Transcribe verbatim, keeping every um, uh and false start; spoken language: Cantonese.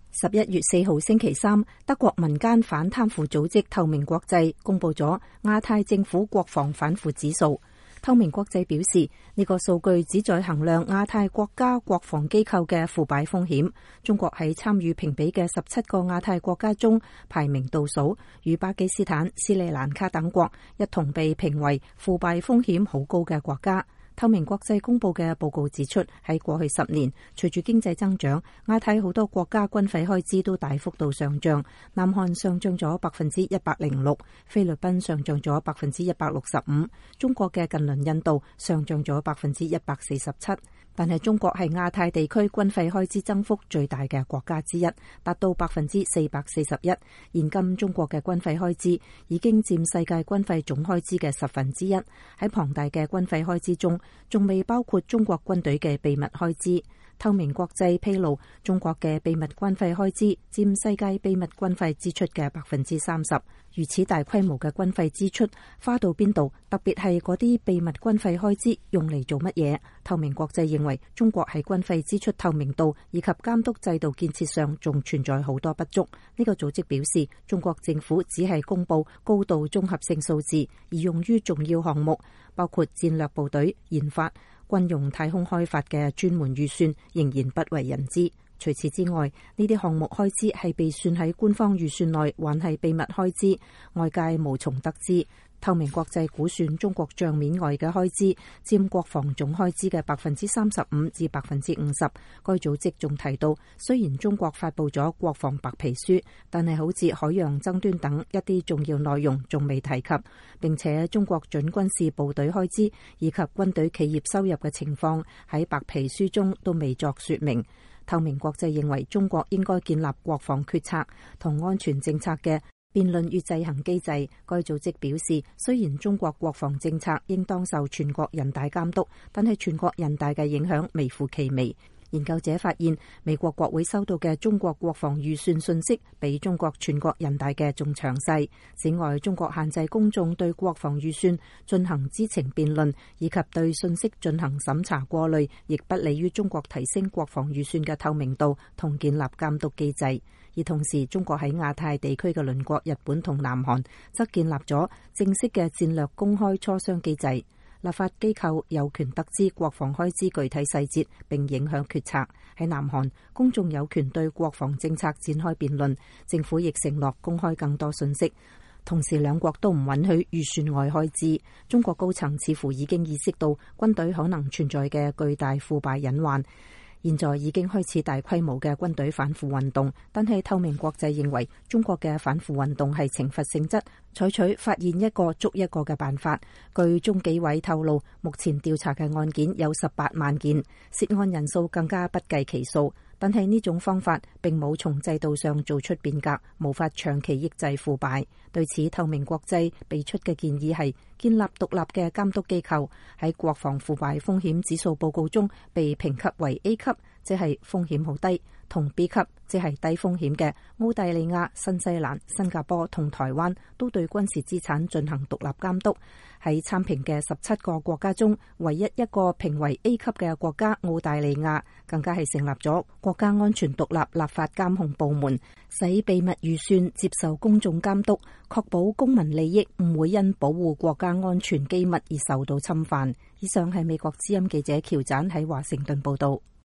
十一月四號星期三，德國民間反貪腐組織透明國際公布咗亞太政府國防反腐指數。透明國際表示，呢個數據旨在衡量亞太國家國防機構嘅腐敗風險。中國喺參與評比嘅十七個亞太國家中排名倒數，與巴基斯坦、斯里蘭卡等國一同被評為腐敗風險好高嘅國家。透明國際公布嘅報告指出，喺過去十年，隨住經濟增長，亞太好多國家軍費開支都大幅度上漲。南韓上漲咗百分之一百零六，菲律賓上漲咗百分之一百六十五，中國嘅近鄰印度上漲咗百分之一百四十七。但係中國係亞太地區軍費開支增幅最大嘅國家之一，達到百分之四百四十一。現今中國嘅軍費開支已經佔世界軍費總開支嘅十分之一。喺龐大嘅軍費開支中，仲未包括中國軍隊嘅秘密開支。透明國際披露，中國嘅秘密軍費開支佔世界秘密軍費支出嘅百分之三十。如此大規模嘅軍費支出花到邊度？特別係嗰啲秘密軍費開支用嚟做乜嘢？透明國際認為，中國喺軍費支出透明度以及監督制度建設上仲存在好多不足。呢個組織表示，中國政府只係公布高度綜合性數字，而用於重要項目，包括戰略部隊研發、軍用太空開發嘅專門預算仍然不為人知。除此之外，呢啲項目開支係被算喺官方預算內，還係秘密開支，外界無從得知。透明國際估算中國賬面外嘅開支佔國防總開支嘅百分之三十五至百分之五十。該組織仲提到，雖然中國發布咗國防白皮書，但係好似海洋爭端等一啲重要內容仲未提及，並且中國準軍事部隊開支以及軍隊企業收入嘅情況喺白皮書中都未作說明。透明國際認為，中國應該建立國防決策同安全政策嘅辯論與制衡機制。該組織表示，雖然中國國防政策應當受全國人大監督，但係全國人大嘅影響微乎其微。研究者發現，美國國會收到嘅中國國防預算信息比中國全國人大嘅仲詳細。此外，中國限制公眾對國防預算進行知情辯論，以及對信息進行審查過濾，亦不利於中國提升國防預算嘅透明度同建立監督機制。而同時，中國喺亞太地區嘅鄰國日本同南韓則建立咗正式嘅戰略公開磋商機制。立法機構有權得知國防開支具體細節並影響決策。喺南韓，公眾有權對國防政策展開辯論，政府亦承諾公開更多信息。同時，兩國都唔允許預算外開支。中國高層似乎已經意識到軍隊可能存在嘅巨大腐敗隱患。現在已經開始大規模嘅軍隊反腐運動，但係透明國際認為中國嘅反腐運動係懲罰性質，採取發現一個捉一個嘅辦法。據中紀委透露，目前調查嘅案件有十八萬件，涉案人數更加不計其數。但係呢種方法並冇從制度上做出變革，無法長期抑制腐敗。對此，透明國際俾出嘅建議係建立獨立嘅監督機構。喺國防腐敗風險指數報告中被評級為 A 級，即係風險好低，同 B 級，即係低風險嘅澳大利亞、新西蘭、新加坡同台灣都對軍事資產進行獨立監督。喺參評嘅十七個國家中，唯一一個評為 A 級嘅國家澳大利亞，更加係成立咗國家安全獨立立法監控部門，使秘密預算接受公眾監督，確保公民利益唔會因保護國家安全機密而受到侵犯。以上係美國之音記者喬展喺華盛頓報道。